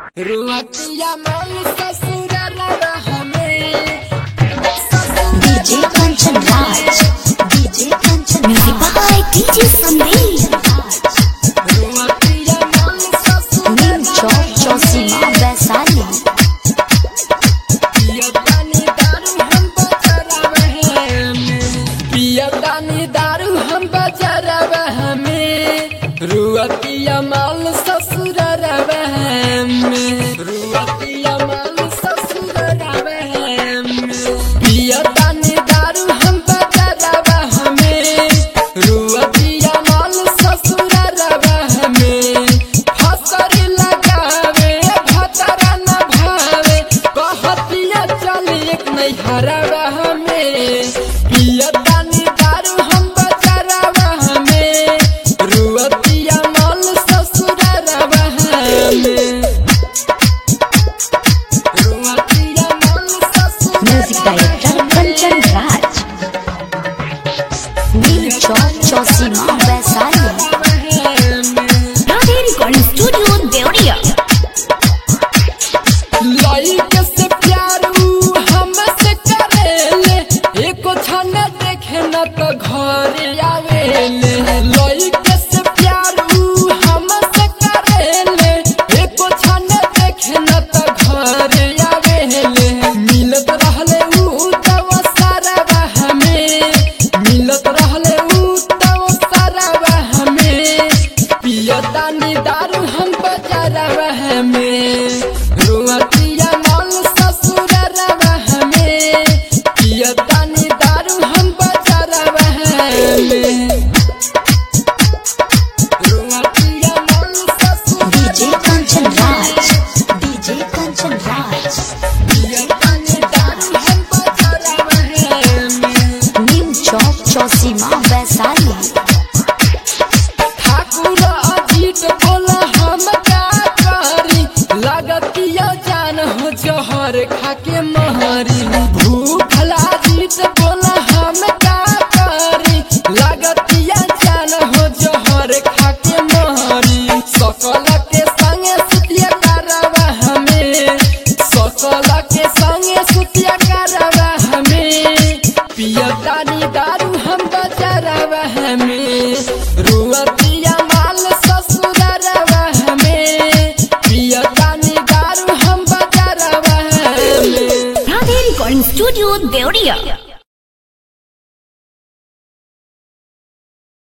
रुआतिया माल ससुरारा हमें DJ Kanchan Raj, DJ Kanchan music by DJ Sandeep. रुआतिया माल नीम चौक चौसीमा वैशाली। पियदानी दारू हम बजरवा हमें, पियदानी दारू हम बजरवा हमें। रुआतिया माल ससुरारा हमें, रुआतिया माल ससुरारा हमें। पियदानी दारू हम बजरवा हमें, रुआतिया माल ससुरारा हमें। फसर लगावे भतरा न भावे, कहतिया चल एक नैहरवा हमें। पियदानी दारू हम बजरवा हमें, रुआतिया माल ससुरारा हमें। रुआतिया माल music director Kanchan Raj, Neem Chowk Chausima Vaishali. Radhe recording studio Deoria. लइके से प्यार उ हमसे करेले, एको क्षण देखे न तो घर आवेले। लइके से प्यार उ हमसे करेले, एको क्षण देखे न तो घर आवेले। मिलत रहले उ तव सारा हमें, मिलत रहले उ तव सारा हमें। पियदानी दारू हम बजरवा हमें, रुआतिया माल ससुरारा हमें। पियदानी दारू हम बजरवा हमें, रुआतिया माल डीजे ससुरारा कंचन राज,